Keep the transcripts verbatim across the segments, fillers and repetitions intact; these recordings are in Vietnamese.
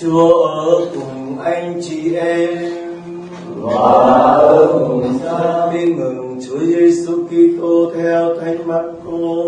Chúa ở cùng anh chị em và ở cùng cha. Tin mừng Chúa Giêsu Kitô theo Thánh Marco.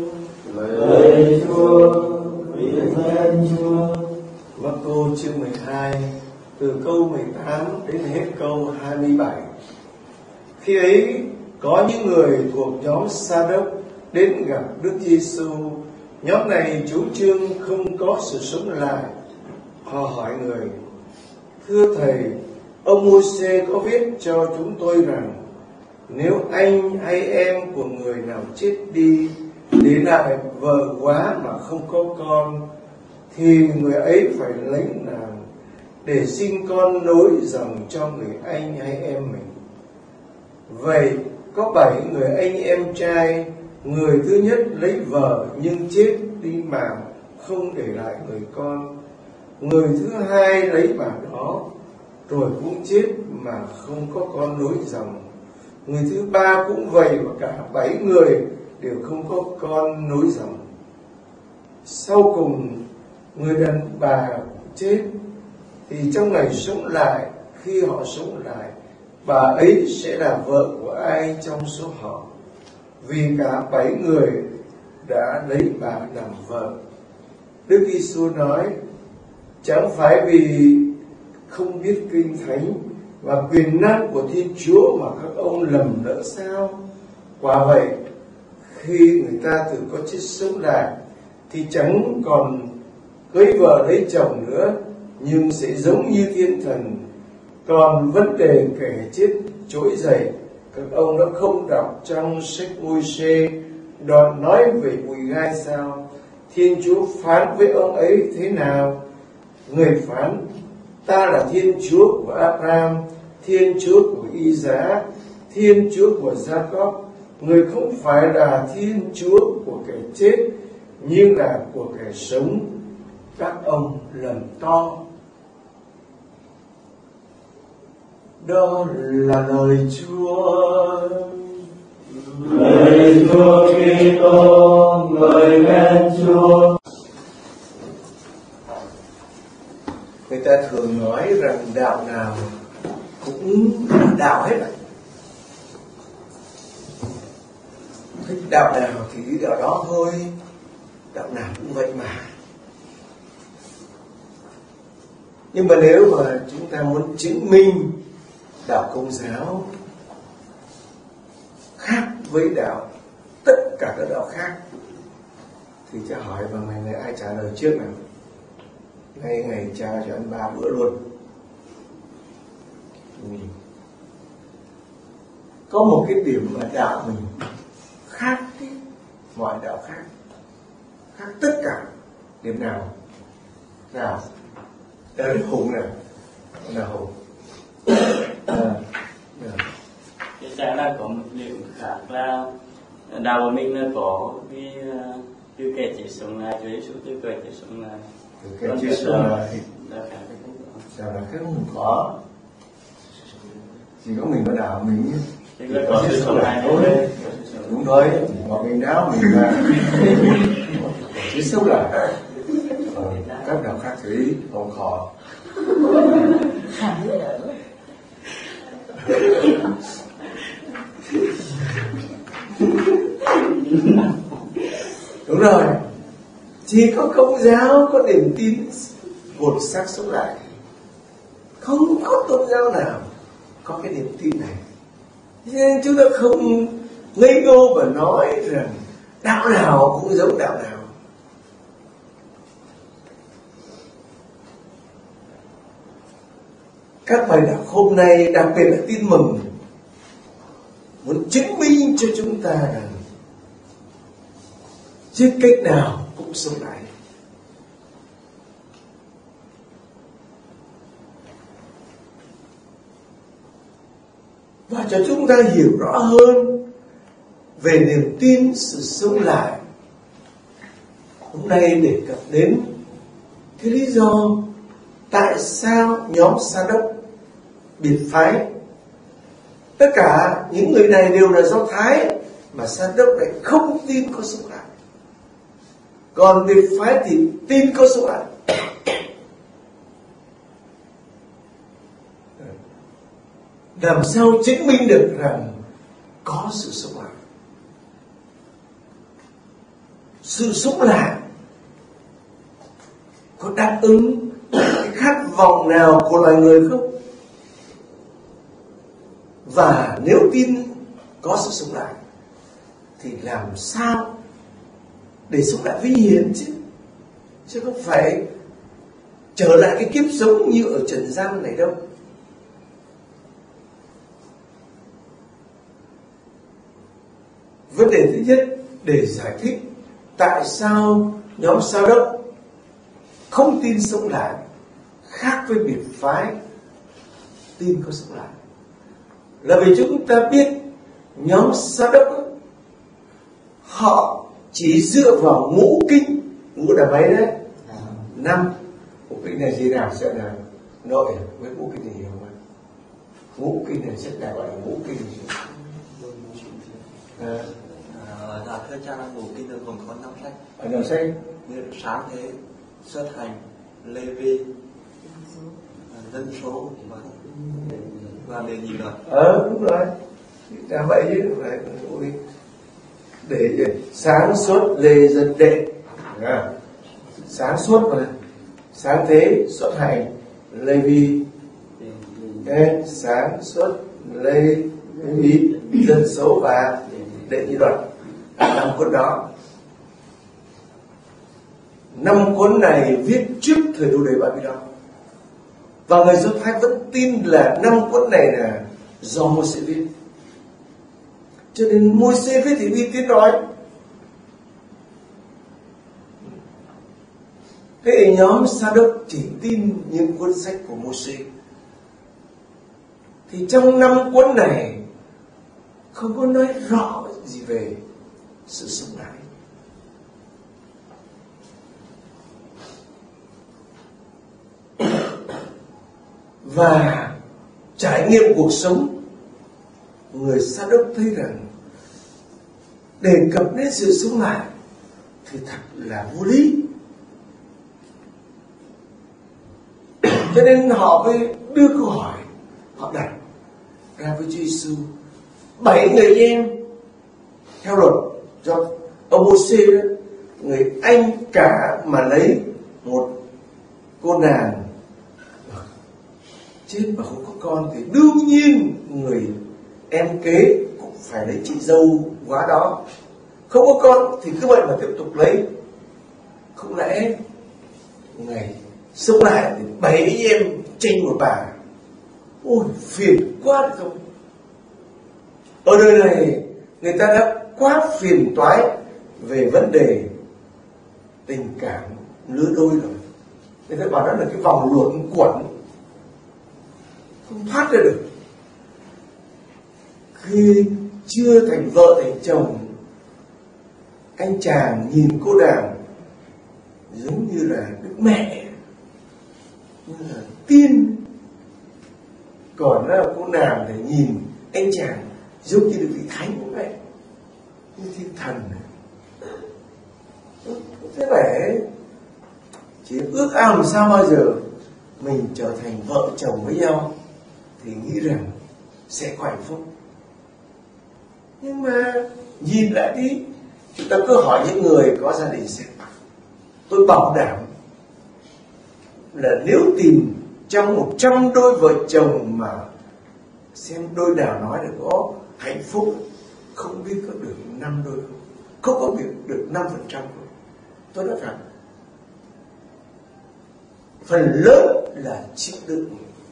Lạy Chúa, vinh danh Chúa. Marco chương mười hai từ câu mười tám đến hết câu hai mươi bảy. Khi ấy có những người thuộc nhóm Sa-đốc đến gặp Đức Giêsu. Nhóm này chủ trương không có sự sống lại. Họ hỏi người: Thưa Thầy, ông Môi-se có viết cho chúng tôi rằng nếu anh hay em của người nào chết đi, để lại vợ quá mà không có con, thì người ấy phải lấy nàng để sinh con nối dòng cho người anh hay em mình. Vậy có bảy người anh em trai, người thứ nhất lấy vợ nhưng chết đi mà không để lại người con. Người thứ hai lấy bà đó rồi cũng chết mà không có con nối dòng. Người thứ ba cũng vậy, và cả bảy người đều không có con nối dòng. Sau cùng người đàn bà chết, thì trong ngày sống lại, khi họ sống lại, bà ấy sẽ là vợ của ai trong số họ? Vì cả bảy người đã lấy bà làm vợ. Đức Giêsu nói: Chẳng phải vì không biết kinh thánh và quyền năng của Thiên Chúa mà các ông lầm lỡ sao? Quả vậy, khi người ta từ có chết sống lại thì chẳng còn cưới vợ lấy chồng nữa, nhưng sẽ giống như thiên thần. Còn vấn đề kẻ chết trỗi dậy, các ông đã không đọc trong sách Môi-se đoạn nói về bụi gai sao? Thiên Chúa phán với ông ấy thế nào? Người phán: Ta là Thiên Chúa của Abraham, Thiên Chúa của Isaac, Thiên Chúa của Jacob. Người không phải là Thiên Chúa của kẻ chết, nhưng là của kẻ sống. Các ông lầm to. Đó là lời Chúa. Lạy Chúa Kitô, ngợi khen Chúa. Người ta thường nói rằng đạo nào cũng là đạo hết rồi. Thích đạo nào thì đi đạo đó thôi. Đạo nào cũng vậy mà. Nhưng mà nếu mà chúng ta muốn chứng minh đạo Công giáo khác với đạo tất cả các đạo khác, thì cho hỏi vào ngày này ai trả lời trước nào? Ngay ngày cha cho ăn ba bữa luôn. Ừ. Có một cái điểm mà đạo mình khác cái mọi đạo khác, khác tất cả. Điểm nào? Nào? Đấy, Hùng nào? Nào Hùng? À, Chắc chắn là có một điểm khác là đạo của mình là có cái từ kẻ chết sống lại, Chúa Giêsu từ kẻ chết sống lại. Từ kẻ chết sống lại thì là khác cái đó. sao là khác không có? Chỉ có mình có đạo mình nhé. Thì là có sự sống lại thôi. Đúng rồi, mà mình đạo mình là chết sống lại. Các đạo khác thì không khó. Đúng rồi, chỉ có Công giáo có niềm tin vụt xác sống lại. Không có tôn giáo nào có cái niềm tin này. Nên chúng ta không ngây ngô và nói rằng đạo nào cũng giống đạo nào. Các bài đọc hôm nay, đặc biệt là tin mừng, muốn chứng minh cho chúng ta rằng chưa cách nào cũng sống lại. Và cho chúng ta hiểu rõ hơn về niềm tin sự sống lại. Hôm nay đề cập đến cái lý do tại sao nhóm Sa-đốc biệt phái. Tất cả những người này đều là Do Thái, mà Sa-đốc lại không tin có sống lại. Còn biệt phái thì tin có sống lại. làm sao chứng minh được rằng có sự sống lại. Sự sống lại có đáp ứng cái khát vọng nào của loài người không? Và nếu tin có sự sống lại thì làm sao để sống lại vinh hiển chứ? Chứ không phải trở lại cái kiếp sống như ở trần gian này đâu. Vấn đề thứ nhất để giải thích tại sao nhóm Sa Đốc không tin sống lại khác với biệt phái tin có sống lại, là vì chúng ta biết nhóm Sa Đốc họ chỉ dựa vào ngũ kinh, ngũ là mấy đấy? Năm. Ngũ kinh này gì nào sẽ là nội với ngũ kinh này hiểu không? Ngũ kinh này sẽ là gọi là ngũ kinh gì? À. Là thưa cha, ngũ kinh được gồm có năm sách. Ở năm sách như Sáng Thế, Xuất Hành, Lê Vi, Dân Số và và Đề Nhị Luật. Ờ đúng rồi, là vậy chứ phải để sáng suốt lê dân đệ, à, sáng suốt mà, Sáng Thế, Xuất Hành, Lê Vi, okay. Sáng suốt lê vi, Dân Số và Đệ Nhị Luật, năm cuốn đó. Năm cuốn này viết trước thời đô đời Babylon, và người Do Thái vẫn tin là năm cuốn này là do Môi-se viết. Cho nên Môi-se viết thì uy tín nói. Thế nhóm Sa Đốc chỉ tin những cuốn sách của Môi-se, thì trong năm cuốn này không có nói rõ gì về sự sống lại. Và trải nghiệm cuộc sống, người Sa Đốc thấy rằng đề cập đến sự sống lại thì thật là vô lý. Cho nên họ mới đưa câu hỏi, họ đặt ra với Chúa Giêsu: bảy người em theo luật do ông Môi-se đó, người anh cả mà lấy một cô nàng chết mà không có con thì đương nhiên người em kế cũng phải lấy chị dâu quá đó. Không có con thì cứ vậy mà tiếp tục lấy. Không lẽ ngày sống lại thì bảy em tranh một bà? Ôi phiền quá được không? Ở đời này người ta đã quá phiền toái về vấn đề tình cảm lứa đôi rồi. Người ta bảo đó là cái vòng luẩn quẩn, không thoát ra được. Khi chưa thành vợ thành chồng, anh chàng nhìn cô nàng giống như là đức mẹ, như là tiên. Còn là cô nàng để nhìn anh chàng giống như được vị thánh vậy, như thiên thần. Thế vậy chỉ ước ao làm sao bao giờ mình trở thành vợ chồng với nhau thì nghĩ rằng sẽ có hạnh phúc. Nhưng mà nhìn lại đi, chúng ta cứ hỏi những người có gia đình xem, tôi bảo đảm là nếu tìm trong một trăm đôi vợ chồng mà xem đôi nào nói là có hạnh phúc, không biết có được năm đôi không, không có biết được năm phần trăm không. Tôi nói rằng phần lớn là chịu đựng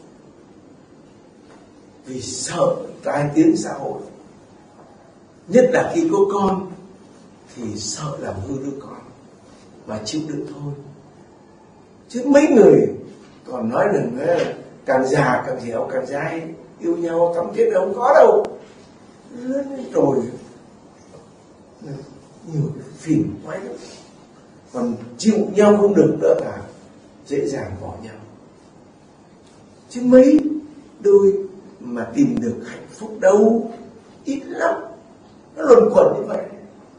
vì sợ tai tiếng xã hội, nhất là khi có con thì sợ làm hư đứa con mà chịu đựng thôi. Chứ mấy người còn nói rằng càng già càng dẻo càng dai, yêu nhau thắm thiết đâu, không có đâu. Lớn lên rồi nhiều phiền quái lắm, còn chịu nhau không được nữa là dễ dàng bỏ nhau. Chứ mấy đôi mà tìm được hạnh phúc đâu, ít lắm, nó luẩn quẩn như vậy.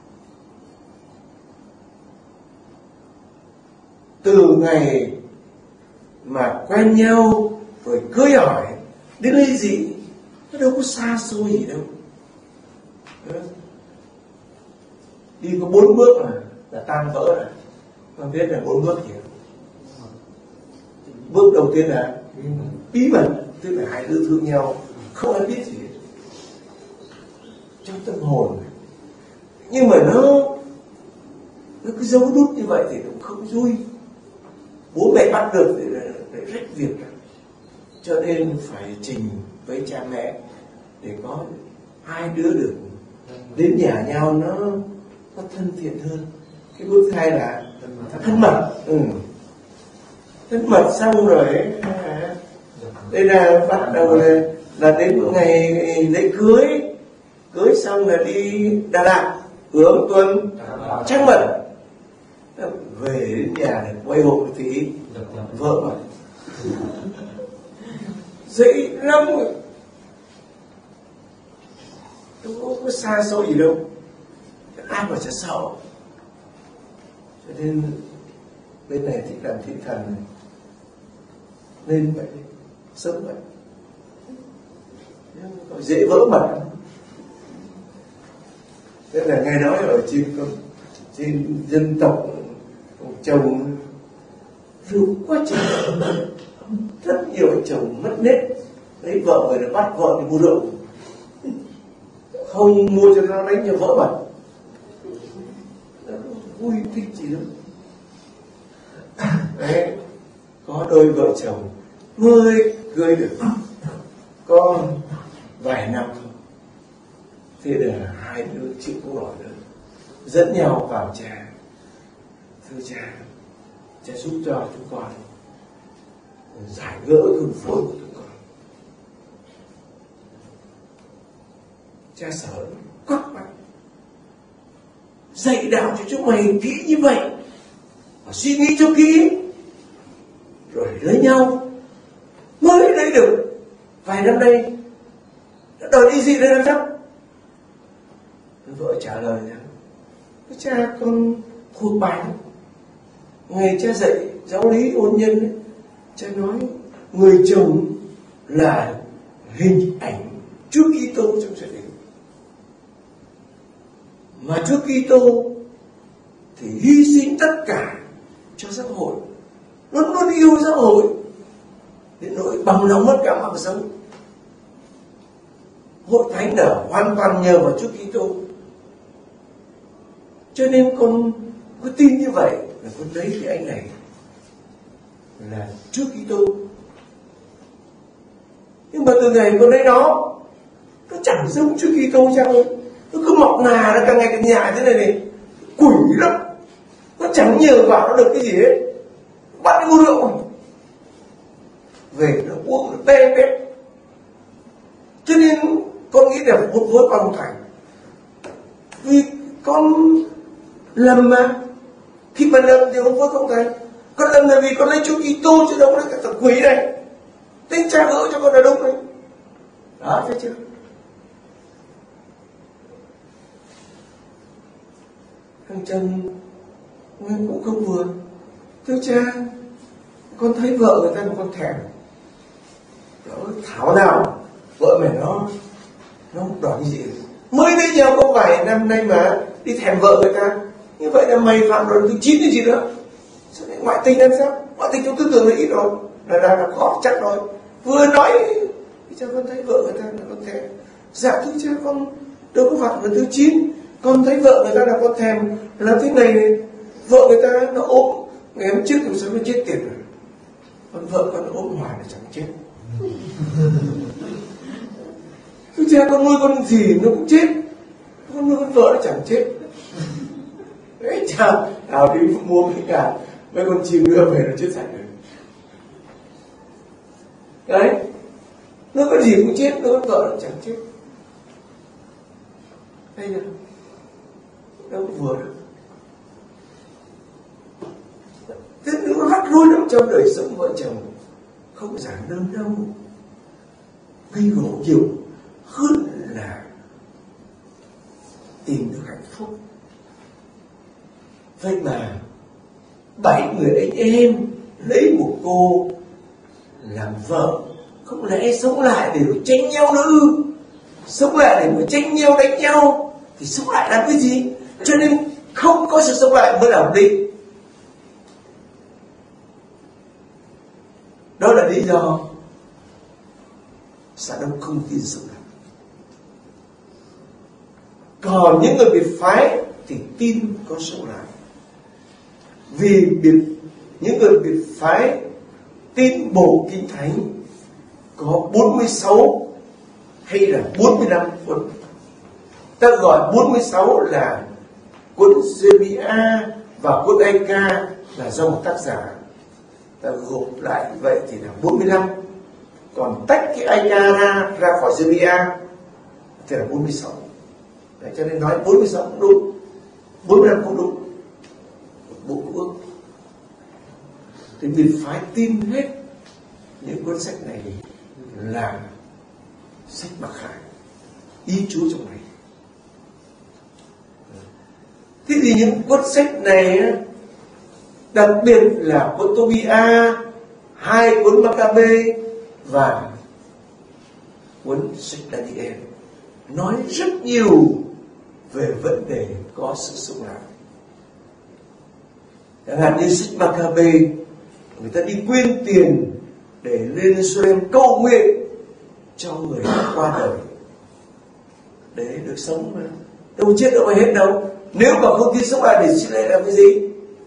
Từ ngày mà quen nhau rồi cưới hỏi đến ly dị nó đâu có xa xôi gì đâu. Đó. Đi có bốn bước mà là tan vỡ rồi. Con biết là bốn bước gì không? Bước đầu tiên là bí mật, tức là hai đứa thương nhau, không ai biết gì hết. Trong tâm hồn. Nhưng mà nó nó cứ giấu đút như vậy thì cũng không vui. Bố mẹ bắt được thì để rách việc ra. Cho nên phải trình với cha mẹ để có hai đứa được đến nhà nhau nó nó thân thiện hơn. Cái bước hai là thân mật. Ừ. Thân mật xong rồi ấy, đây là bắt đầu là, là đến ngày lễ cưới. Cưới xong là đi Đà Lạt hưởng tuần trăng mật. Về đến nhà này quay hộp thì vợ mà dậy lắm rồi, đâu có, có xa xôi gì đâu, ai mà chả sợ. Cho nên bên này thích làm thiên thần này, nên vậy sớm vậy dễ vỡ mật. Thế là nghe nói ở trên trên dân tộc chồng rượu quá trời, rất nhiều anh chồng mất nết, lấy vợ về là bắt vợ đi mua rượu, không mua cho nó đánh cho vỡ mật. Vui thích gì đâu. Đấy, có đôi vợ chồng mới cưới được con vài năm thôi, thế là hai đứa chịu không nổi nữa, dẫn nhau vào cha. Thưa cha, cha giúp cho chúng con giải gỡ cơn phối của chúng con. Cha sợ quắc mắt, dạy đạo cho chúng mày kỹ như vậy, và suy nghĩ cho kỹ, rồi lấy nhau mới lấy được. Vài năm đây đã đòi đi gì đây làm sao? Vợ trả lời rằng cha con thuộc bài. Ngày cha dạy giáo lý hôn nhân ấy, cha nói người chồng là hình ảnh Chúa Kitô trong gia đình, mà Chúa Kitô thì hy sinh tất cả cho xã hội, luôn luôn yêu xã hội đến nỗi bằng lòng mất cả mạng sống. Hội thánh là hoàn toàn nhờ vào Chúa Kitô. Cho nên con cứ tin như vậy là con lấy cái anh này là Chúa Kitô. Nhưng mà từ ngày con lấy nó, nó chẳng giống Chúa Kitô cha ơi. Nó cứ mọc ngà, nó càng ngày càng nhả thế này này, quỷ lắm. Nó chẳng nhờ vào nó được cái gì hết. Bắt đi uống rượu, về nó uống nó tê bét. Cho nên con nghĩ là hôn phối con không thành. Vì con lầm mà. Khi mà lầm thì hôn phối không thành. Con lầm là vì con lấy Chúa Kitô chứ đâu có lấy cả thằng quỷ này. Thế cha gỡ cho con là đúng đấy. Đó, thấy chưa? Thằng chồng Nguyên cũng không vừa. Thưa cha, con thấy vợ người ta mà con thèm. Đó, thảo nào vợ mày nó nó không đòi cái gì. Mới lấy nhau có vài năm nay mà đi thèm vợ người ta. Như vậy là mày phạm luật thứ chín hay gì nữa. Sao lại ngoại tình làm sao? Ngoại tình trong tư tưởng là ít rồi, là là, là khó chắc rồi. Vừa nói thì cha con thấy vợ người ta là con thèm. Dạ thưa cha, con đâu có phạm luật thứ chín. Con thấy vợ người ta là con thèm. Làm thế này này, vợ người ta nó ốm, ngày hôm trước thì sao nó chết tiệt rồi. Con vợ con ốm hoài là chẳng chết. Thưa cha, con nuôi con gì nó cũng chết, con nuôi con vợ nó chẳng chết. Đấy cha, nào đi mua mấy cả mấy con chim đưa về nó chết sạch rồi. Đấy, nó có gì cũng chết, nó con vợ nó chẳng chết. Đây là đâu có vừa được. Thế nó rắc rối lắm trong đời sống vợ chồng, không giản đơn đâu, gây gổ nhiều hơn là tìm được hạnh phúc. Vậy mà bảy người anh em lấy một cô làm vợ Không lẽ sống lại để tranh nhau nữa ư? Sống lại để mà tranh nhau đánh nhau thì sống lại làm cái gì? Cho nên không có sự sống lại mới là ổn định. Đó là lý do Sa Đốc không tin sống lại. Còn những người biệt phái thì tin có sống lại. Vì biệt những người biệt phái tin bộ kinh thánh có bốn mươi sáu hay là bốn mươi lăm cuốn. Ta gọi bốn mươi sáu là cuốn Giê-mi-a và cuốn Ai-ca là do một tác giả. Ta gộp lại vậy thì là bốn mươi lăm. Còn tách cái Ai-ca ra ra khỏi Giê-mi-a thì là bốn mươi sáu. Đấy, cho nên nói bốn mươi sáu cũng đúng, bốn mươi lăm cũng đúng. Một bộ ước. Thì biệt phái tin hết những cuốn sách này là sách Mặc Khải, ý Chúa trong này. Thế thì những cuốn sách này, đặc biệt là cuốn Tô-bi-a, hai cuốn Ma-ca-bê và cuốn sách Da-ni-ên, nói rất nhiều về vấn đề có sự sống lại. Chẳng hạn như sách Ma-ca-bê, người ta đi quyên tiền để lên Jerusalem cầu nguyện cho người qua đời để được sống mà. Đâu chết đâu mà hết đâu. Nếu mà không tin sống lại thì xin lại làm cái gì?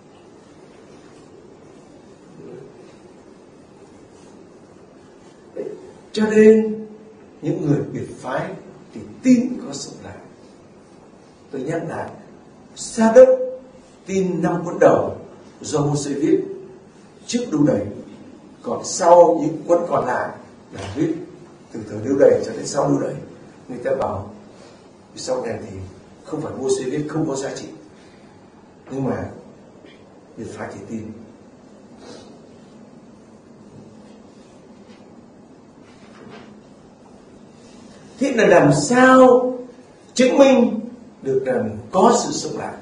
Cho nên những người biệt phái thì tin có sống lại. Tôi nhắc lại, Sa Đốc tin năm cuốn đầu do Mô-sê viết trước Đu Đầy, còn sau những cuốn còn lại là viết từ thời Đu Đầy cho đến sau Đu Đầy. Người ta bảo sau này thì không phải Mô-sê viết không có giá trị, nhưng mà biệt phái thì tin. Thế là làm sao chứng minh được rằng có sự sống lại?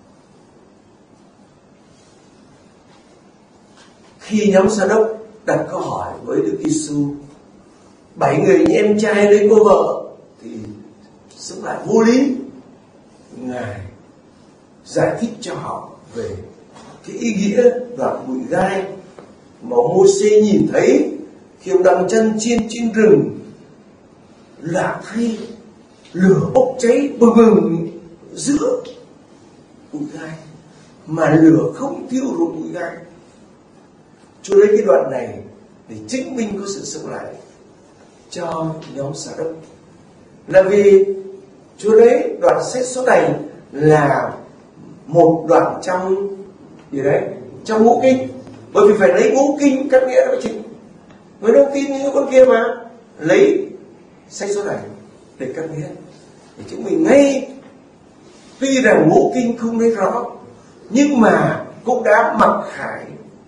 Khi nhóm Sa Đốc đặt câu hỏi với Đức Giêsu, bảy người anh em trai lấy cô vợ thì sống lại vô lý, Ngài giải thích cho họ về cái ý nghĩa đoạn bụi gai mà Mô-sê nhìn thấy khi ông đang chân chiên trên rừng. Lạ thay, lửa bốc cháy bừng bừng giữa bụi gai mà lửa không thiêu rụi bụi gai. Chúa lấy cái đoạn này để chứng minh có sự sống lại cho nhóm Sa Đốc, là vì Chúa lấy đoạn sách số này là một đoạn trong gì đấy, trong ngũ kinh, bởi vì phải lấy ngũ kinh các nghĩa đó chứ. Người đâu tin như con kia mà lấy sách số này để các nghĩa để chứng minh ngay. Tuy rằng ngũ kinh không nói rõ nhưng mà cũng đã mặc khải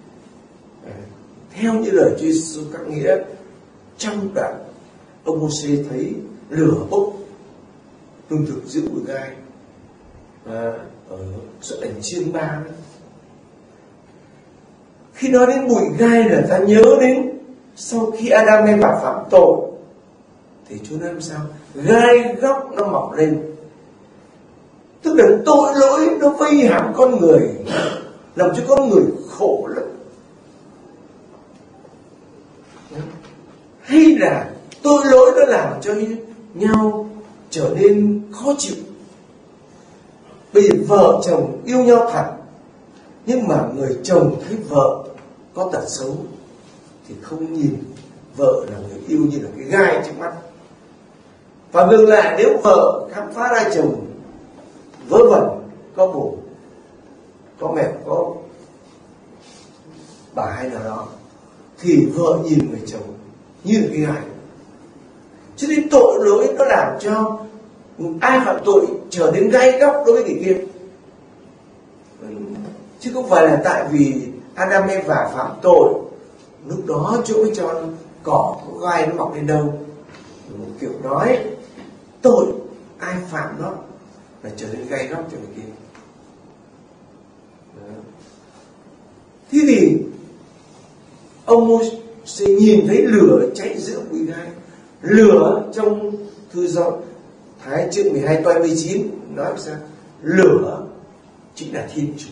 theo như lời Chúa Giêsu các nghĩa. Trong đoạn ông Mô-sê thấy lửa bốc tương thực giữa bụi gai à, ở Xuất Ảnh chương ba. Khi nói đến bụi gai là ta nhớ đến sau khi Adam Eva phạm tội thì Chúa nói làm sao? Gai góc nó mọc lên, tức là tội lỗi nó vây hãm con người, làm cho con người khổ lắm. Hay là tội lỗi nó làm cho nhau trở nên khó chịu. Bây giờ vợ chồng yêu nhau thật, nhưng mà người chồng thấy vợ có tật xấu thì không nhìn vợ là người yêu như là cái gai trước mắt. Và ngược lại, nếu vợ khám phá ra chồng vớ vẩn, có bồ, có mẹ, có bà hay nào đó, thì vợ nhìn người chồng như là cái gai. Cho nên tội lỗi nó làm cho ai phạm tội trở nên gai góc đối với người kia, chứ không phải là tại vì Adam Eva phạm tội lúc đó Chúa mới cho cỏ có gai nó mọc lên đâu. Một kiểu nói tội ai phạm nó là trở nên gai góc cho người kia. Đó. Thế thì ông sẽ nhìn thấy lửa cháy giữa bụi gai. Lửa trong thư Do Thái chương mười hai toan mười chín nói sao? Lửa chính là Thiên Chúa.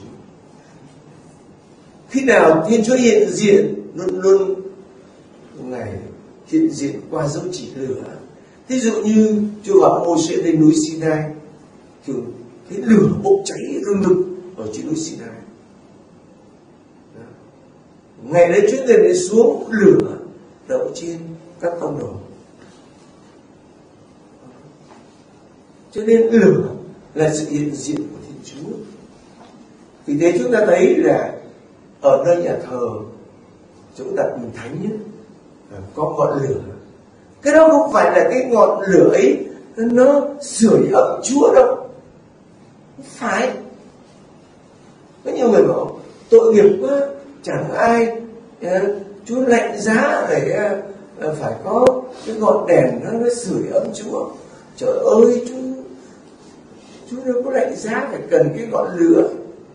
Khi nào Thiên Chúa hiện diện, luôn luôn Ngài hiện diện qua dấu chỉ lửa. Ví dụ như Chúa bảo Môi-se lên núi Sinai, thì cái lửa bốc cháy rừng rực ở trên núi Sinai. Ngày đấy Chúa Ngài đến xuống lửa đậu trên các tông đồ. Cho nên lửa là sự hiện diện của Thiên Chúa. Vì thế chúng ta thấy là ở nơi nhà thờ chỗ đặt mình thánh nhất có ngọn lửa. Cái đó không phải là cái ngọn lửa ấy nó sưởi ấm Chúa đâu. Không phải. Có nhiều người bảo tội nghiệp quá, chẳng ai Chúa lạnh giá để phải có cái ngọn đèn nó mới sưởi ấm Chúa. Trời ơi, Chúa Chúa đâu có lạnh giá phải cần cái ngọn lửa.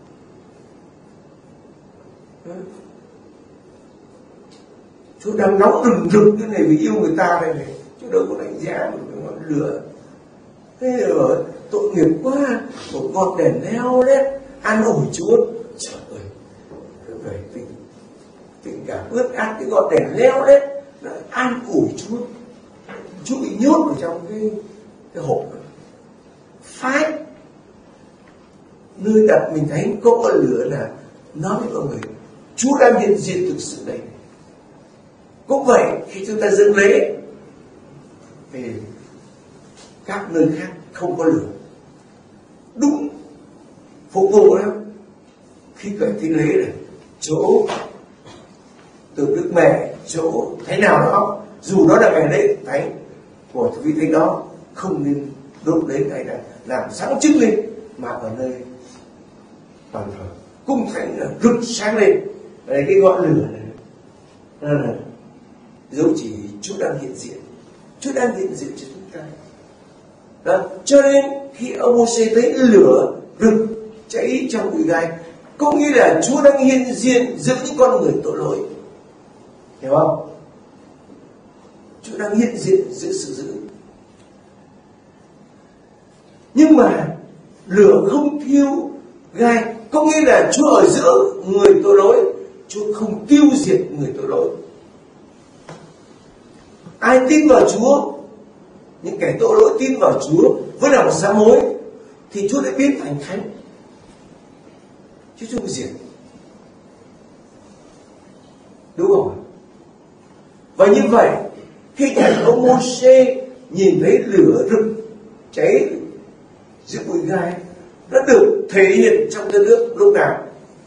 Chúa đang nóng rừng rực cái này vì yêu người ta đây này, Chúa đâu có lạnh giá một cái ngọn lửa. Thế rồi tội nghiệp quá, một ngọn đèn leo đấy an ủi Chúa. Trời ơi, về tình tình cảm ướt át cái ngọn đèn leo đấy nó an ủi Chúa. Chúa bị nhốt ở trong cái cái hộp đó. Phái nơi đặt mình thấy có ngọn lửa là nói với mọi người Chúa đang hiện diện thực sự đây. Cũng vậy, khi chúng ta dâng lễ thì các nơi khác không có lửa, đúng phục vụ đó. Khi cởi thánh lễ này, chỗ tượng Đức Mẹ, chỗ thánh nào đó, dù đó là ngày lễ thánh của vị thánh đó, không nên đốt đến hay là làm sáng trưng lên, mà ở nơi bàn thờ cung thánh là rực sáng lên. Đây cái ngọn lửa này đó là dấu chỉ Chúa đang hiện diện. Chúa đang hiện diện cho chúng ta. Đó. Cho nên khi ông Môi-se thấy lửa rực cháy trong bụi gai, có nghĩa là Chúa đang hiện diện giữa những con người tội lỗi. Hiểu không? Chúa đang hiện diện giữa sự dữ. Nhưng mà lửa không thiêu gai, có nghĩa là Chúa ở giữa người tội lỗi, Chúa không tiêu diệt người tội lỗi. Ai tin vào Chúa, những kẻ tội lỗi tin vào Chúa với lòng sám hối, thì Chúa đã biến thành thánh, chứ không diệt. Đúng không? Và như vậy, khi nhà ông Môi-se nhìn thấy lửa rực cháy giữa bụi gai, nó được thể hiện trong đất nước lúc nào?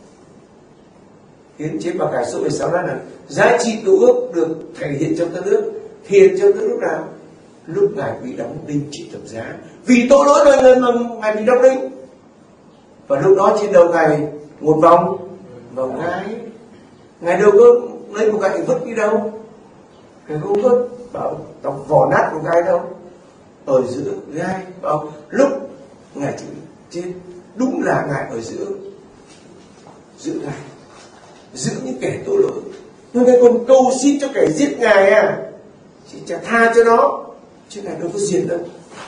Hiến chế Bà Cải số mười sáu nói là giá trị cứu ước được thể hiện trong đất nước, thể hiện trong đất nước nào? Lúc Ngài bị đóng đinh trên thập giá, vì tội lỗi đời người mà Ngài bị đóng đinh. Và lúc đó trên đầu Ngài một vòng vòng gai, Ngài đâu có lấy một gậy vứt đi đâu, Ngài không vứt bảo tóc vỏ nát của gai đâu, ở giữa gai. Bảo lúc Ngài chịu chết, đúng là Ngài ở giữa giữa gai, giữa những kẻ tội lỗi. Nhưng Ngài còn cầu xin cho kẻ giết Ngài à, chỉ chả tha cho nó, chứ Ngài đâu có diệt đâu.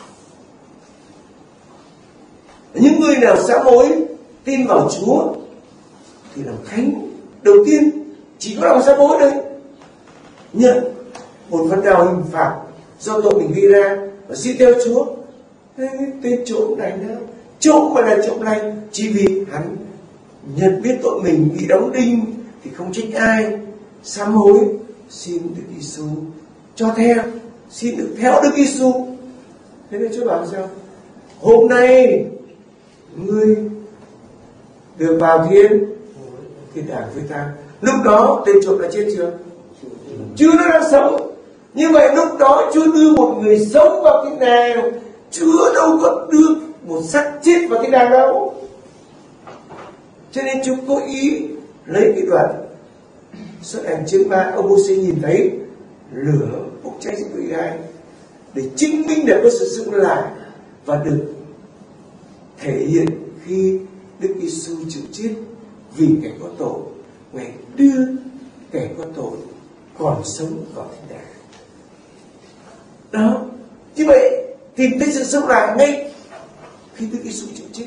Những người nào sám hối tin vào Chúa thì làm thánh. Đầu tiên chỉ có lòng sám hối thôi, nhận một phần nào hình phạt do tội mình gây ra và xin theo Chúa. Tên trộm này nữa, trộm mà là trộm lành, chỉ vì hắn nhận biết tội mình bị đóng đinh thì không trách ai, sám hối xin Đức Giêsu cho theo, xin được theo Đức Giêsu. Thế nên Chúa bảo sao? Hôm nay ngươi được vào thiên thiên đàng với ta. Lúc đó tên trộm đã chết chưa? Chưa, nó đang sống. Như vậy lúc đó Chúa đưa một người sống vào thiên đàng, Chúa đâu có đưa một xác chết vào thiên đàng đâu. Cho nên Chúa cố ý lấy cái đoạn Xuất Hành chương ba, ông Môi-se nhìn thấy lửa bốc cháy trên bụi gai để chứng minh được có sự dựng lại và được thể hiện khi Đức Giêsu chịu chết vì kẻ có tội. Ngài đưa kẻ có tội còn sống có thể đạt. Đó, như vậy tìm thấy sự sống lại ngay khi Đức Giêsu chịu chết.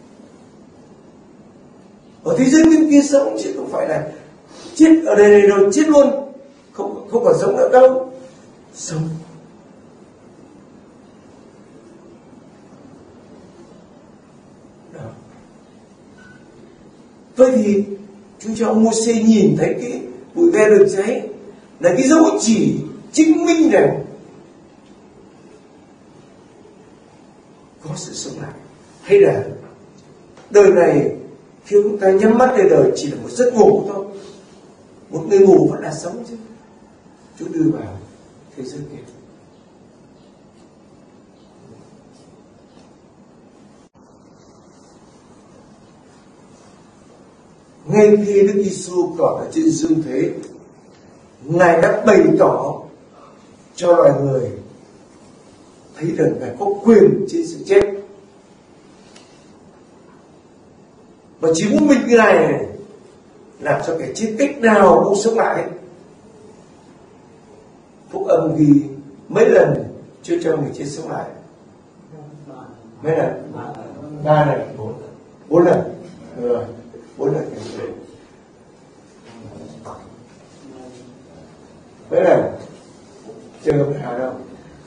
Ở thế giới bên kia sống chứ không phải là chết ở đây này rồi chết luôn, không không còn sống nữa đâu, sống. Đó. Vậy thì Chúa cho ông Mô-xê nhìn thấy cái bụi ve được cháy là cái dấu chỉ chứng minh rằng có sự sống lại, hay là đời này khi chúng ta nhắm mắt đời đời chỉ là một giấc ngủ thôi. Một người ngủ vẫn là sống chứ. Chúa đưa vào thế giới kia. Ngay khi Đức Giêsu còn ở trên dương thế, Ngài đã bày tỏ cho loài người thấy rằng Ngài có quyền trên sự chết. Và chỉ một mình Ngài này làm cho kẻ chết cách nào cũng sống lại. Phúc âm ghi mấy lần Chúa cho người chết sống lại? Mấy lần? Ba lần, bốn lần, bốn lần, rồi, bốn lần. Mấy lần? Chưa gặp nào đâu.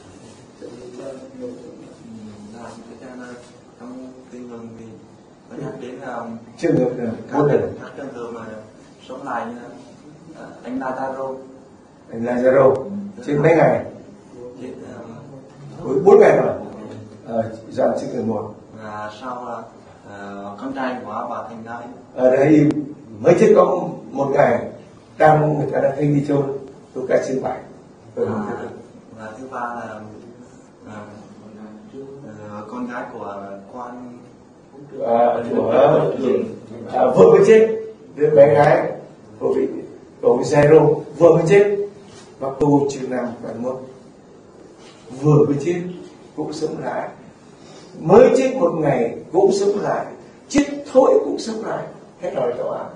Trong kinh luận thì có nhắc đến là Chưa gặp nào. Bốn lần. các trường hợp mà sống lại như là anh Lazaro. Anh Lazaro chết mấy ngày? Chết bốn ngày rồi. Ờ, dọn chết người một. và sau là uh, con trai của bà Thành Lai. Ở đây mới chết có một ngày, đang người ta đã thấy đi chôn Luca chương bảy. Và, và thứ ba là uh, uh, con gái của quan À, của à, vừa mới chết, đứa bé gái của vị của vị Giai-rô vừa mới chết, Mác-cô chương năm và mốt vừa mới chết cũng sống lại, mới chết một ngày cũng sống lại, chết thôi cũng sống lại, hết rồi cậu ạ.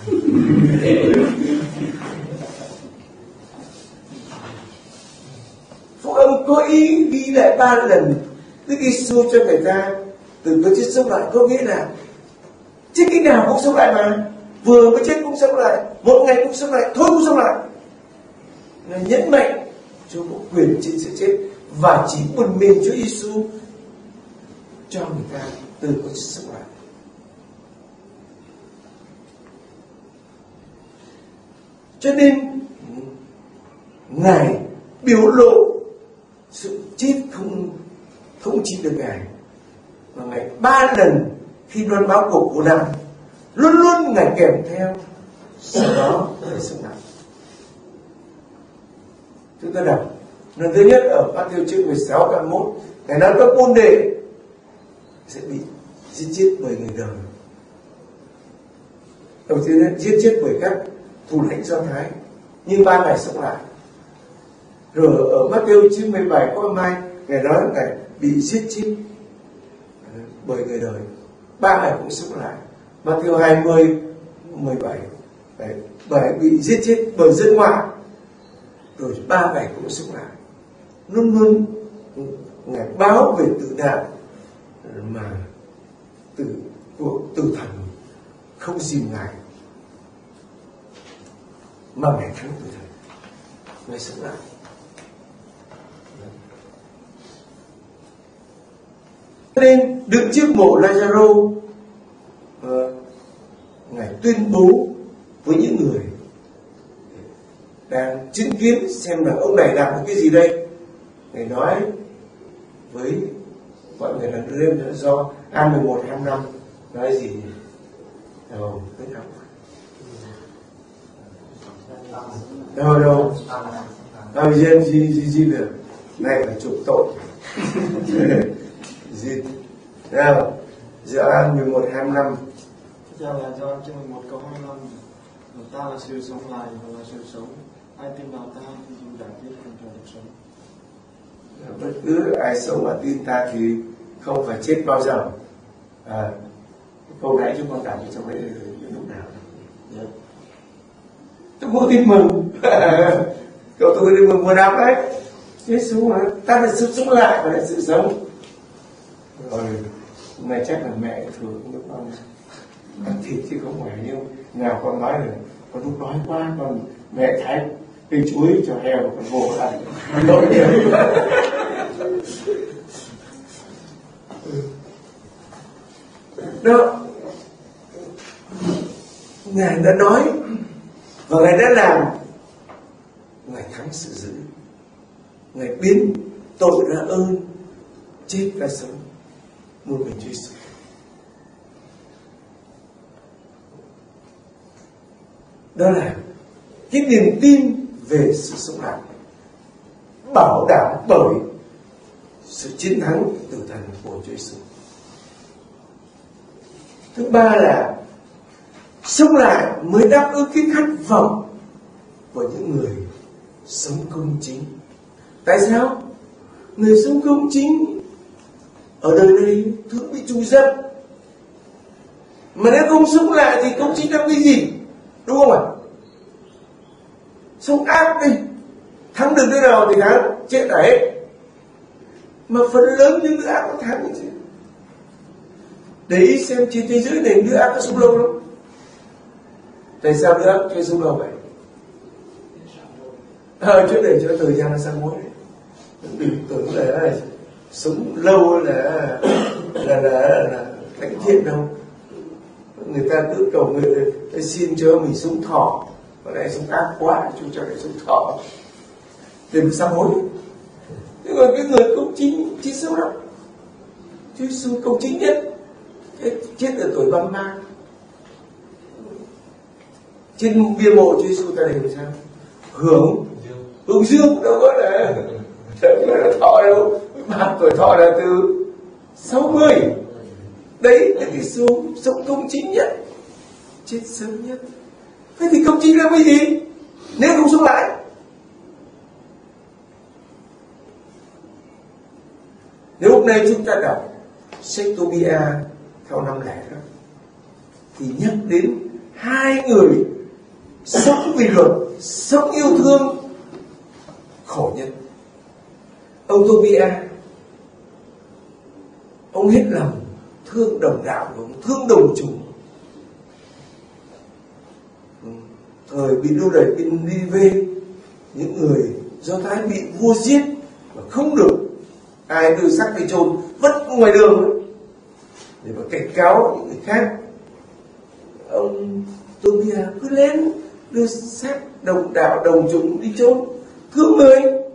Phúc âm có ý ghi lại ba lần Đức Giêsu cho người ta từ cái chết sống lại, có nghĩa là chết cái nào cũng sống lại mà, vừa mới chết cũng sống lại, một ngày cũng sống lại, thôi cũng sống lại. Là nhấn mạnh Chúa có quyền trên sự chết, và chỉ một mình Chúa Giêsu cho người ta từ cái chết sống lại. Cho nên Ngài biểu lộ sự chết không không chỉ được Ngài, mà Ngài ba lần khi loan báo cuộc của Nam luôn luôn Ngài kèm theo sau đó Ngài sống lại. Chúng ta đọc lần thứ nhất ở Matthew chương mười sáu câu mốt, Ngài nói các môn đệ sẽ bị giết chết bởi người đời. Đầu tiên giết chết bởi các thủ lĩnh Do Thái, nhưng ba ngày sống lại. Rồi ở Matthew chương mười bảy câu mai, Ngài nói Ngài bị giết chết bởi người đời, ba ngày cũng sống lại. Matthew hai mươi, mười bảy, bởi bị giết chết bởi dân ngoại, rồi ba ngày cũng sống lại. Luôn luôn Ngài báo về tử nạn mà tử của tử thần không dìm Ngài, mà Ngài thắng tử thần, Ngài sống lại. Nên đứng trước mộ Lazaro, uh, Ngài tuyên bố với những người đang chứng kiến xem là ông này làm cái gì đây. Ngài nói với mọi người là đưa lên do A mười một hai mươi lăm nói gì đâu tới đâu đâu đâu đâu gì gì gì gì được này phải chịu tội. Gì nào giữa A mười một hai mươi lăm Ra là do chương mười một câu hai mươi lăm, ta là sự sống lại và là sự sống, ai tin vào ta thì dù đã chết cũng trở được sống. Bất cứ ai sống và tin ta thì không phải chết bao giờ. À, câu nãy chúng con đọc trong đấy lúc nào? Yeah. Tức mua tin mừng. Cậu tôi đi mừng vừa đáp đấy. Giêsu mà ta phải sự sống lại và là sự sống. Rồi này chắc là mẹ thường với con ăn thịt chứ không phải như nào con nói là con lúc đói quá con mẹ thái cây chuối cho heo con vô ăn lỗi nhiều. Đó, Ngài đã nói và Ngài đã làm. Ngài thắng sự dữ, Ngài biến tội ra ơn, chết ra sống, một mình Chúa Giêsu. Đó là cái niềm tin về sự sống lại, bảo đảm bởi sự chiến thắng tử thần của Chúa Giêsu. Thứ ba là sống lại mới đáp ứng cái khát vọng của những người sống công chính. Tại sao? Người sống công chính ở đời này thường bị trù dập. Mà nếu không sống lại thì công chính là cái gì? Đúng không ạ? Sống ác đi, thắng được đứa nào thì thắng, chết là hết. Mà phần lớn những đứa ác có thắng như thế. Để ý xem trên thế giới này đứa ác có sống lâu lắm. Tại sao đứa ác chưa sống lâu vậy? Ờ, trước để cho thời gian nó sang muối. Đừng tưởng là sống lâu là là là, là thánh thiện đâu. Người ta cứ cầu nguyện xin cho mình sống thọ, và lại sống ác quá chú cho lại sống thọ để mình sang muối. Nhưng mà cái người công chính chỉ sống lắm, chứ sống công chính nhất cái chết ở tuổi ba mươi ba. Trên bia mộ Chúa Giêsu ta đề sao? Hưởng hưởng dương, đâu có là đâu có là thọ đâu. Ba tuổi thọ là từ sáu mươi. Đấy là cái số sống công chính nhất, chết sớm nhất. Thế thì công chính là cái gì nếu không sống lại? Nếu hôm nay chúng ta đọc sách Tobia theo năm lẻ đó, thì nhắc đến hai người sống vì luật, sống yêu thương khổ nhất. Ông Tobia, ông hết lòng thương đồng đạo của ông, thương đồng chúng. Thời bị lưu đày Ninive, những người Do Thái bị vua giết mà không được ai đưa xác đi chôn, vứt ngoài đường để mà cảnh cáo những người khác. Ông Tobia cứ lén đưa xác đồng đạo đồng chúng đi chôn, thương người,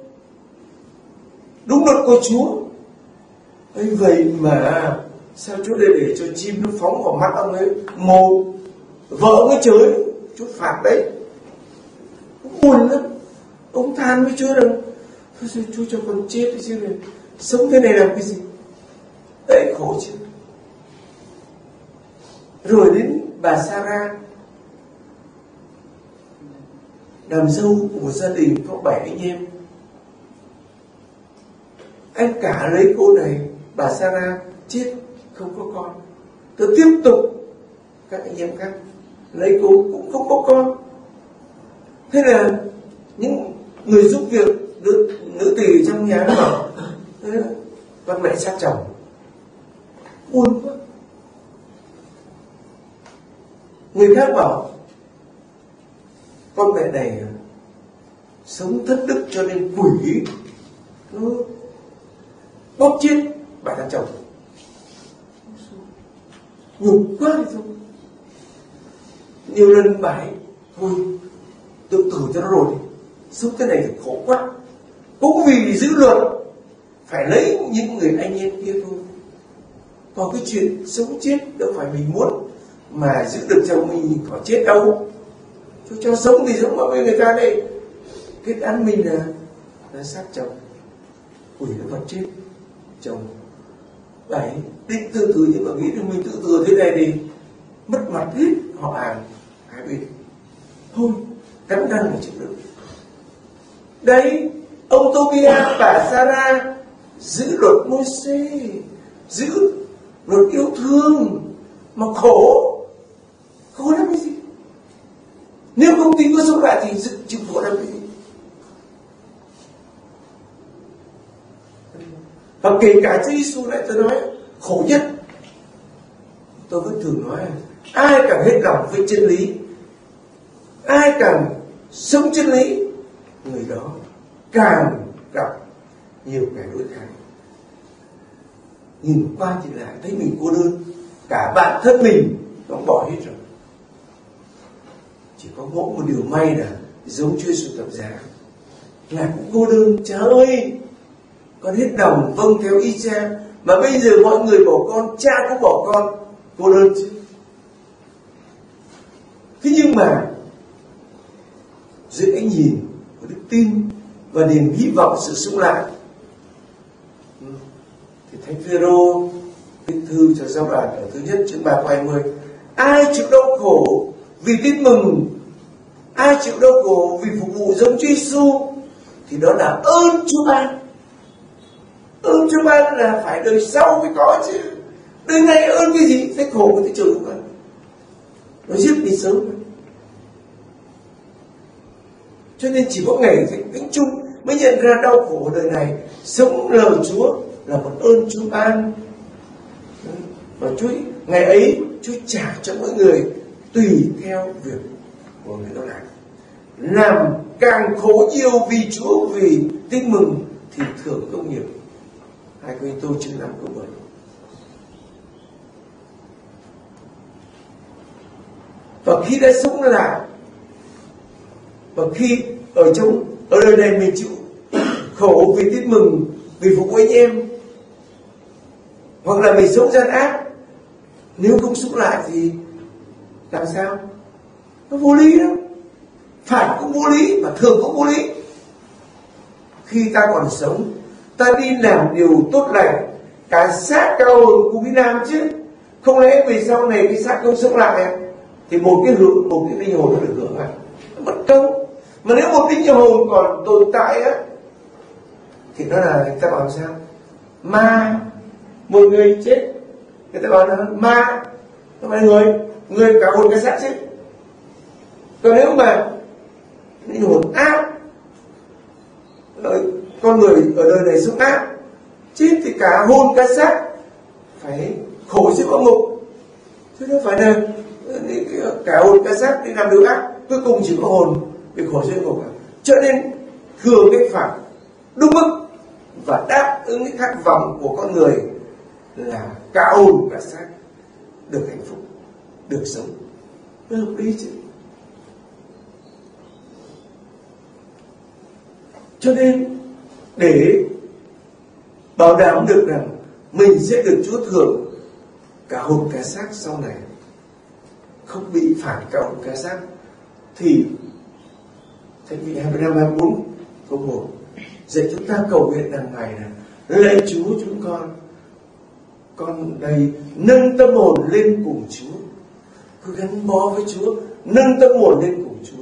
đúng luật của Chúa. ấy vậy mà sao Chúa để để cho chim nó phóng vào mắt ông ấy, một vợ ông ấy chới, Chúa phạt đấy. Buồn lắm. Ông than với Chúa rằng thôi Chúa cho con chết đi chứ này, sống thế này làm cái gì? Đấy, khổ chứ. Rồi đến bà Sarah, làm dâu của một gia đình có bảy anh em. Anh cả lấy cô này, bà Sarah chết không có con. Tôi tiếp tục các anh em khác lấy cô cũng không có con. Thế là những người giúp việc nữ, nữ tỳ trong nhà nó bảo con mẹ sát chồng. Buồn quá. Người khác bảo con mẹ này sống thất đức cho nên quỷ nó bóp chết bà thằng chồng. Nhục quá thì thôi. Nhiều lần bài thôi tự tử cho nó rồi, sống thế này thì khổ quá. Cũng vì giữ luật phải lấy những người anh em kia thôi. Còn cái chuyện sống chết đâu phải mình muốn, mà giữ được chồng mình có chết đâu. Cho, cho sống thì sống, mà với người ta đây kết án mình là, là sát chồng. Quỷ nó vẫn chết chồng. Đấy, định tự tử, nhưng mà nghĩ rằng mình tự tử thế này thì mất mặt hết họ hàng hai bên. Thôi cắn răng mà chịu đựng. Đấy, ông Tobia, bà Sarah giữ luật Môi-se, giữ luật yêu thương mà khổ. Khổ lắm cái gì? Nếu công ty có sống lại lại thì sự chịu khổ là cái gì? Và kể cả Chúa Giêsu lại tôi nói khổ nhất, tôi vẫn thường nói ai càng hết lòng với chân lý, ai càng sống chân lý, người đó càng gặp nhiều kẻ đối kháng. Nhìn qua thì lại thấy mình cô đơn, cả bản thân mình nó bỏ hết rồi. Chỉ có mỗi một điều may là giống Chúa Giêsu thập giá là cũng cô đơn. Cha ơi, con hết lòng vâng theo ý cha, mà bây giờ mọi người bỏ con, cha cũng bỏ con, cô đơn chứ. Thế nhưng mà dưới cái nhìn của đức tin và niềm hy vọng sự sống lại, thì Thánh Phêrô viết thư cho giáo đoàn ở thứ nhất chương ba câu hai mươi: ai chịu đau khổ vì tin mừng, ai chịu đau khổ vì phục vụ giống Chúa Giêsu, thì đó là ơn Chúa ban. Ơn Chúa ban là phải đời sau mới có chứ. Đời này ơn cái gì? Phải khổ của cái trường của nó giết đi sớm. Cho nên chỉ có ngày Thánh Vĩnh Chung mới nhận ra đau khổ đời này, sống lời Chúa là một ơn Chúa ban. Và Chúa ngày ấy Chúa trả cho mỗi người tùy theo việc của người đó làm. Làm càng khổ nhiều vì Chúa, vì tin mừng, thì thưởng công nhiều. Hai Cô-rinh-tô chương năm câu bảy. Và khi đã sống lại, và khi ở trong ở đời này mình chịu khổ vì tin mừng, vì phục vụ anh em, hoặc là mình sống gian ác, nếu không sống lại thì làm sao? Nó vô lý đâu. Phải cũng vô lý, mà thường cũng vô lý. Khi ta còn sống, ta đi làm điều tốt lành, cái xác cao hơn của Việt Nam chứ. Không lẽ vì sau này cái xác không sống lại thì một cái hưởng, một cái linh hồn nó được hưởng à? Nó mất công. Mà nếu một linh hồn còn tồn tại á, thì nó là người ta bảo sao? Ma. Một người chết, người ta bảo là ma. Không phải người, người cả hồn cái xác chết. Còn nếu mà linh hồn ác, con người ở đời này sống ác, chết thì cả hồn cả xác phải khổ dưới địa ngục. Chứ không phải là cả hồn cả xác đi làm điều ác, cuối cùng chỉ có hồn bị khổ dưới địa ngục. Cho nên thường cái phải đúng mức và đáp ứng cái khát vọng của con người là cả hồn cả xác được hạnh phúc, được sống. Nó hợp lý chứ. Cho nên để bảo đảm được rằng mình sẽ được Chúa thưởng cả hồn cả xác sau này, không bị phản cả hồn cả xác, thì Thánh Vị hai mươi lăm hai mươi bốn câu một dạy chúng ta cầu nguyện hàng ngày là: lạy Chúa chúng con, con đây nâng tâm hồn lên cùng Chúa, cứ gắn bó với Chúa, nâng tâm hồn lên cùng Chúa.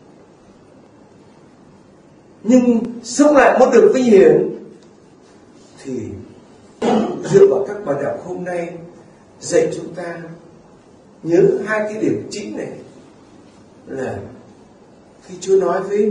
Nhưng sống lại muốn được vinh hiển thì dựa vào các bài đọc hôm nay dạy chúng ta nhớ hai cái điểm chính này, là khi Chúa nói với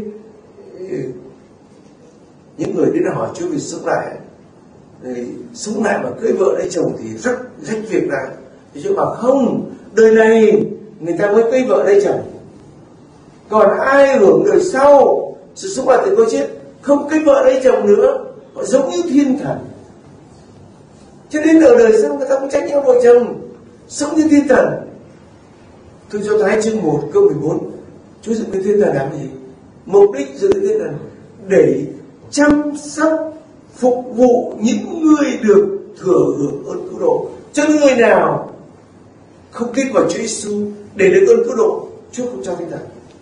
những người đến hỏi Chúa vì sống lại, sống lại mà cưới vợ lấy chồng thì rất rách việc lại, thì Chúa bảo không, đời này người ta mới cưới vợ lấy chồng, còn ai hưởng đời sau sự sống lại thì có chết, không cưới vợ lấy chồng nữa, họ giống như thiên thần. Cho nên ở đời sau người ta cũng trách nhau vợ chồng, sống như thiên thần. Tôi cho Thái chương một câu mười bốn, Chúa dựng cái thiên thần làm gì? Mục đích dựng cái thiên thần để chăm sóc, phục vụ những người được thừa hưởng ơn cứu độ. Cho những người nào không tin vào Chúa Giêsu để được ơn cứu độ, Chúa không cho thiên thần.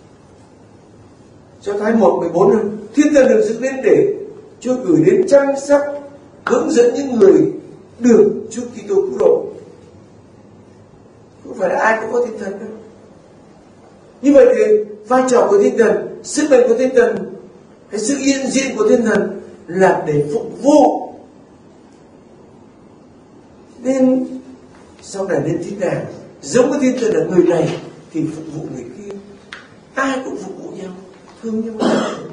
Cho Thái một mười bốn, thiên thần được dựng đến để Chúa gửi đến chăm sóc, hướng dẫn những người được Chúa Kitô cứu độ. Không phải là ai cũng có thiên thần đâu. Như vậy thì vai trò của thiên thần, sứ mệnh của thiên thần, cái sự hiện diện của thiên thần là để phục vụ. Nên sau này lên thiên đàng, giống với thiên thần là người này thì phục vụ người kia, ai cũng phục vụ nhau. thương nhau.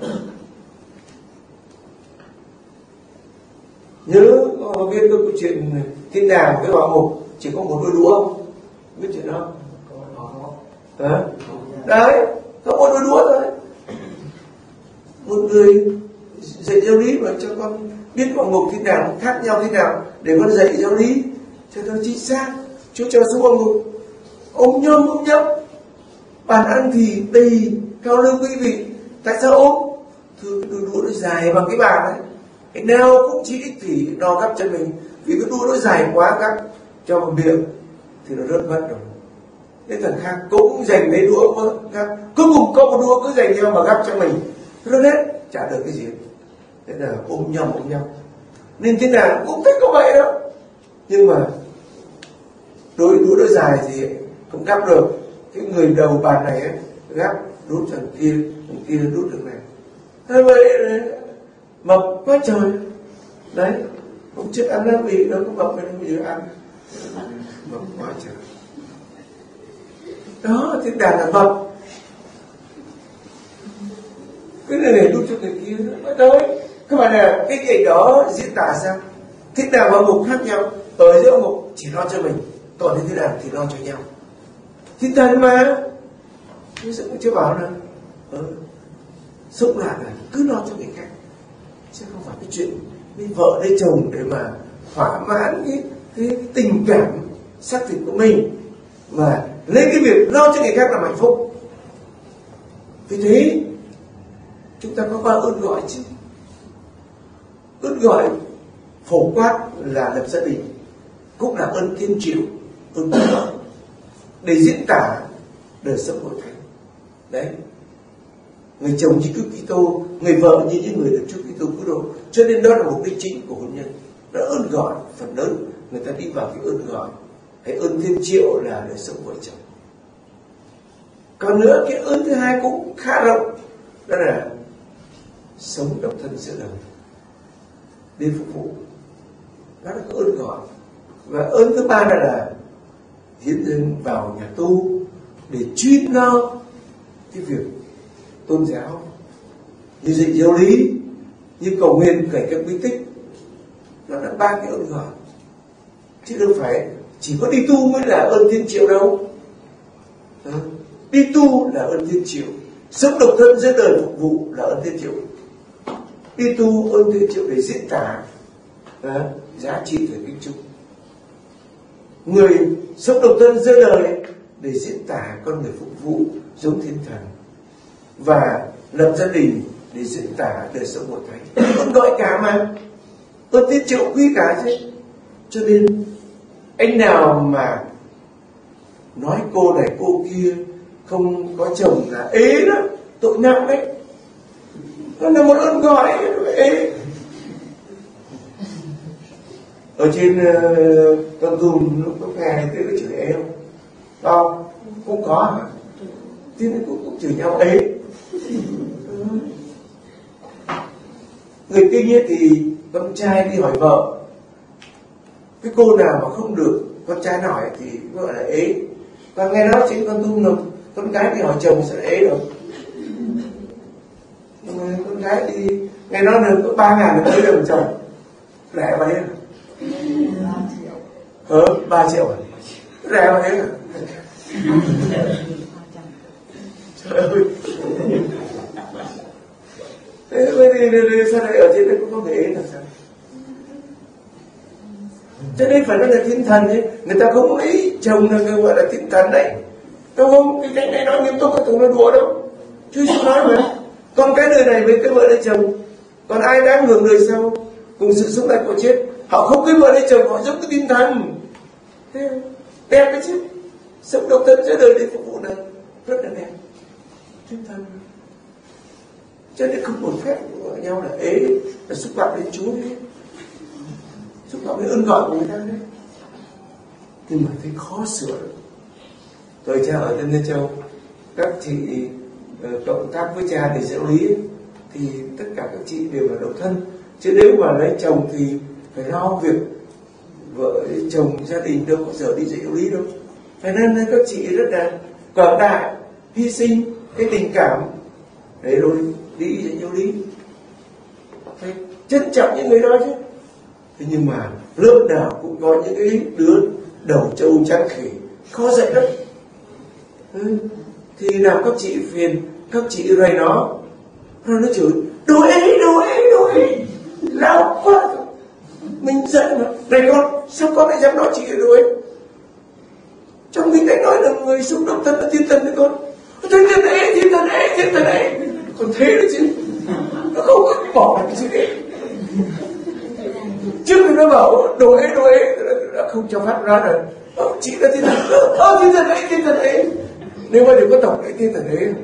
Nhớ có biết câu chuyện thiên đàng với hỏa mục chỉ có một đôi đũa không? Biết chuyện đó không? Đấy, có một đôi đũa thôi. Một người dạy giáo lý mà cho con biết hỏa mục thiên đàng khác nhau thế nào để con dạy giáo lý cho nó chính xác. Chúa cho xuống hỏa mục ôm nhôm ôm nhóc, bàn ăn thì đầy cao lương quý vị, tại sao ôm? Thưa cái đôi đũa nó dài bằng cái bàn ấy, cái nào cũng chỉ ích kỷ no gắp cho mình, vì cái đũa nó dài quá gắp cho vào miệng thì nó rớt mất rồi. Thế thằng khác cũng giành lấy đũa mà gắp, cuối cùng có một đũa cứ giành nhau mà gắp cho mình, rớt hết, chả được cái gì. Thế là ôm nhau ôm nhau. Nên thế nào cũng thích có vậy đó, nhưng mà đôi đũa nó dài thì cũng gắp được. Cái người đầu bàn này ấy, gắp đút thằng kia, thằng kia đút được này. Thế vậy mập quá trời. Đấy, hôm trước ăn nó bị đâu có mập này, bây giờ ăn mập quá trời. Đó, thiên đàng là mập. Cái này này đút cho người kia nữa. Đấy, các bạn là cái gì đó diễn tả sao? Thiên đàng và mục khác nhau. Ở giữa mục chỉ lo cho mình, còn thiên đàng thì lo cho nhau. Thiên thần mà ví dụ chưa bảo là ừ, sống lại là cứ lo cho người khác, chứ không phải cái chuyện với vợ với chồng để mà thỏa mãn cái, cái, cái tình cảm xác thịt của mình, mà lấy cái việc lo cho người khác làm hạnh phúc. Vì thế chúng ta có ba ơn gọi chứ. Ơn gọi phổ quát là lập gia đình, cũng là ơn thiên chịu, ơn gọi để diễn tả đời sống hội thánh. Đấy, người chồng như Chúa Kitô, người vợ như những người được Chúa Kitô cứu độ. Cho nên đó là mục đích chính của hôn nhân. Đó là ơn gọi, phần lớn người ta đi vào cái ơn gọi. Cái ơn thiên triệu là đời sống vợ chồng. Còn nữa, cái ơn thứ hai cũng khá rộng, đó là sống độc thân giữa đời để phục vụ. Đó là cái ơn gọi. Và ơn thứ ba là, là hiến dâng vào nhà tu để chuyên lo cái việc tôn giáo, như dạy giáo lý, như cầu nguyện, cải cách bí tích. Đó là ba cái ơn gọi, chứ đâu phải chỉ có đi tu mới là ơn thiên triệu đâu. Đó. Đi tu là ơn thiên triệu, sống độc thân giữa đời phục vụ là ơn thiên triệu. Đi tu ơn thiên triệu để diễn tả đó, giá trị của kinh chung. Người sống độc thân giữa đời để diễn tả con người phục vụ giống thiên thần, và lập gia đình để diễn tả đời sống hội thánh. Ơn gọi cả mà, ơn thiên triệu quý cả chứ. Cho nên anh nào mà nói cô này cô kia không có chồng là ế đó, tội nặng đấy. Đó là một ơn gọi ế. Ở trên uh, con Tum lúc có nghe thấy cái chửi ế không? Không, cũng có hả? Thế nên cũng, cũng chửi nhau ế. Người kinh ấy thì con trai đi hỏi vợ, cái cô nào mà không được con trai hỏi thì gọi là ế. Và nghe nói trên con Tum là con gái đi hỏi chồng sẽ ế rồi. Con gái đi nghe nói là có ba ngàn mới được chồng, rẻ vậy à? Ờ, ba triệu à? Rẻ vậy à? Trời ơi. Thế bây giờ sao lại ở trên đây cũng không thể làm sao? Cho nên phải nói là thiên thần ấy, người ta không có ý chồng là người gọi là thiên thần đấy. Đúng không? Cái cách này nói nghiêm túc, cái tưởng nó đùa đâu. Chứ શું nói mà. Còn cái đời này với cái vợ lấy chồng, còn ai đang hưởng đời sau cùng sự sống lại của chết, họ không cưới vợ lấy chồng, họ giống cái thiên thần. Thế đẹp đấy chứ. Sống độc thân giữa đời để phục vụ này rất là đẹp. Thiên thần. Cho nên không một phép gọi nhau là ế, là xúc phạm đến Chúa đấy, xúc phạm đến ơn gọi của người ta đấy. Nhưng mà thấy khó sửa. Tôi cha ở Tân Nhân Châu, các chị uh, cộng tác với cha để giáo lý ấy, thì tất cả các chị đều là độc thân. Chứ nếu mà lấy chồng thì phải lo việc vợ chồng gia đình, đâu có giờ đi dạy giáo lý đâu. Phải nên các chị rất là quảng đại, hy sinh cái tình cảm Đấy rồi, đi cho nhiều đi, phải trân trọng những người đó chứ. Thế nhưng mà lớp nào cũng có những cái đứa đầu trâu trắng khỉ khó dạy lắm. Ừ. Thì làm các chị phiền, các chị rầy nó, nó nó chửi đồ ấy đồ ấy đồ ấy, lao quá. Mình giận nó, này con, sao con lại dám nói chị đồ ấy? Trong mình đã nói là người sống độc thân là thiên thần đấy con. Thiên thần ấy, thiên thần ấy, thiên thần ấy. Còn thế nữa chứ, nó không có bỏ cái gì đấy. Trước khi nó bảo đồ ấy đồ ấy đã không cho phát ra rồi. Ờ, chị là thiên thần, ờ thiên thần ấy, thiên thần ấy. Nếu mà đừng có tổng cái thiên thần ấy.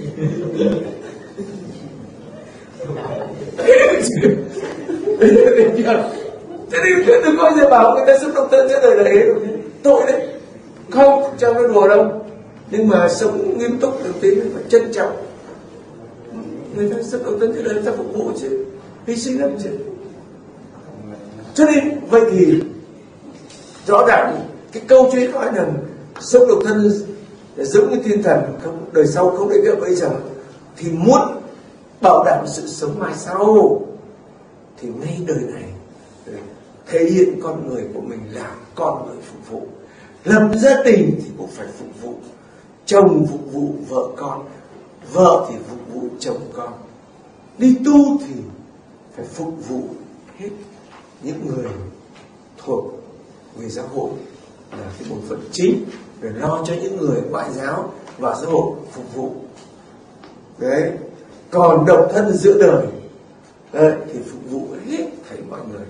Thế nên đừng có giờ bảo người ta sống độc thân trên đời này tội đấy. Không, trong cái đùa đâu. Nhưng mà sống nghiêm túc thực tế phải trân trọng. Người ta sống độc thân trên đời, người ta phục vụ chứ, hy sinh lắm chứ. Cho nên vậy thì rõ ràng cái câu chuyện nói rằng sống độc thân giống như thiên thần, không đời sau không để gặp bây giờ, thì muốn bảo đảm sự sống mai sau thì ngay đời này thể hiện con người của mình là con người phục vụ. Lập gia đình thì cũng phải phục vụ, chồng phục vụ vợ con, vợ thì phục vụ chồng con, đi tu thì phải phục vụ hết những người thuộc về giáo hội là cái bộ phận chính, để lo cho những người ngoại giáo và giáo hội phục vụ. Đấy, còn độc thân giữa đời đấy, thì phục vụ hết thảy mọi người.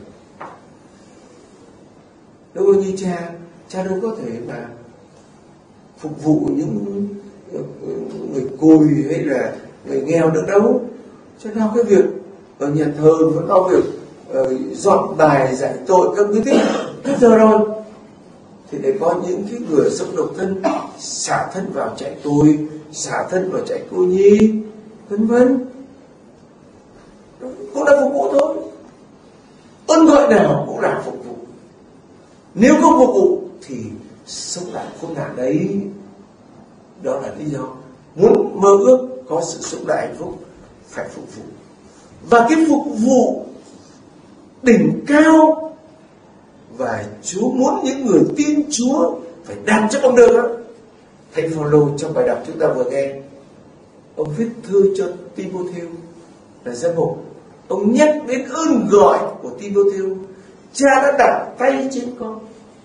Đâu như cha, cha đâu có thể mà phục vụ những người cùi hay là người nghèo được đâu. Cho nên cái việc ở nhà thờ vẫn lo việc uh, dọn bài giải tội các quý thích hết giờ rồi, thì để có những cái người sống độc thân xả thân vào chạy tôi, xả thân vào chạy cô nhi, vân vân, cũng là phục vụ thôi. Ơn gọi nào cũng là phục vụ. Nếu không phục vụ thì sống lại khốn nạn đấy. Đó là lý do muốn mơ ước có sự sống lại hạnh phúc phải phục vụ. Và cái phục vụ đỉnh cao và Chúa muốn những người tin Chúa phải đạt cho bằng được đó. Thánh Phaolô trong bài đọc chúng ta vừa nghe, ông viết thư cho Timothée là giám mục, ông nhắc đến ơn gọi của Timothée. Cha đã đặt tay trên con,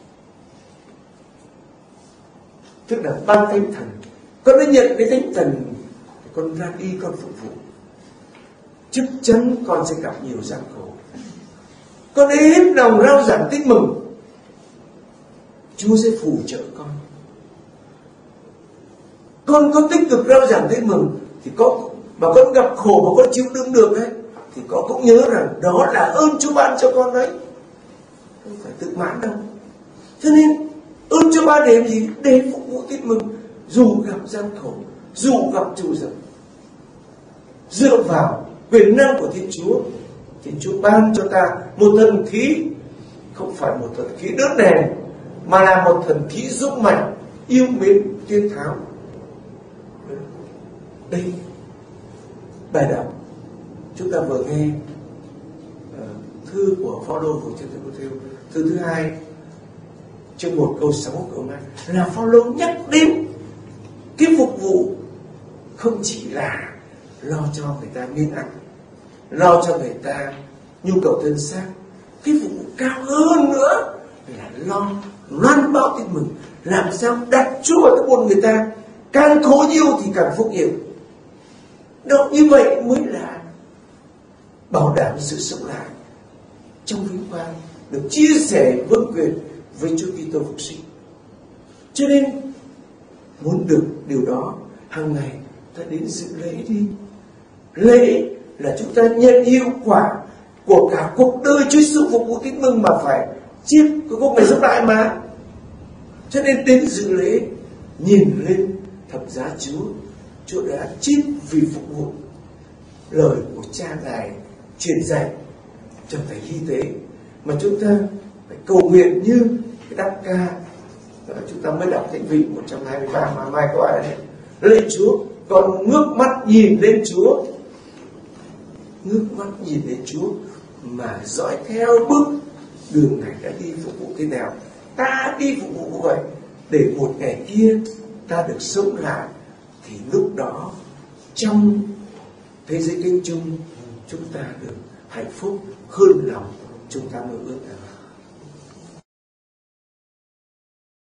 tức là ban thánh thần. Con đã nhận đến thánh thần thì con ra đi, con phục vụ. Chắc chắn con sẽ gặp nhiều gian khổ. Con hết lòng rao giảng tin mừng, Chúa sẽ phù trợ con. Con có tích cực rao giảng tin mừng thì có, mà con gặp khổ mà con chịu đựng được đấy, thì con cũng nhớ rằng đó là ơn Chúa ban cho con đấy, không phải tự mãn đâu. Cho nên ơn Chúa ban để làm gì? Để phục vụ tin mừng, dù gặp gian khổ, dù gặp trù dập, dựa vào quyền năng của Thiên Chúa. Thiên Chúa ban cho ta một thần khí, không phải một thần khí đớn đèn, mà là một thần khí dũng mạnh, yêu mến, thiên tháo. Đây, bài đọc chúng ta vừa nghe uh, thư của Phaolô của trên Timothée, thư thứ hai, chương một câu sáu câu hai, là Phaolô nhắc đến cái phục vụ không chỉ là lo cho người ta miếng ăn, lo cho người ta nhu cầu thân xác. Cái phục vụ cao hơn nữa là lo loan báo tin mừng, làm sao đặt Chúa vào cái buồn người ta, càng khổ nhiều thì càng phúc nhiều. Đó, như vậy mới là bảo đảm sự sống lại trong vinh quang, được chia sẻ vương quyền với Chúa Kitô phục sinh. Cho nên muốn được điều đó, hàng ngày ta đến dự lễ đi. Lễ là chúng ta nhận hiệu quả của cả cuộc đời Chúa sự phục vụ tin mừng, mà phải chiết cái cuộc ngày sống lại mà. Cho nên đến dự lễ nhìn lên thập giá Chúa, Chúa đã chết vì phục vụ. Lời của Cha Ngài truyền dạy trở thành hy tế, mà chúng ta phải cầu nguyện như cái đáp ca chúng ta mới đọc Thánh vị một trăm hai mươi ba mà mai có ai đấy. Lạy Chúa, còn ngước mắt nhìn lên Chúa, ngước mắt nhìn lên Chúa mà dõi theo bước đường Ngài đã đi phục vụ thế nào, ta đi phục vụ như vậy để một ngày kia ta được sống lại, thì lúc đó trong thế giới kinh chung chúng ta được hạnh phúc hơn lòng chúng ta mơ ước.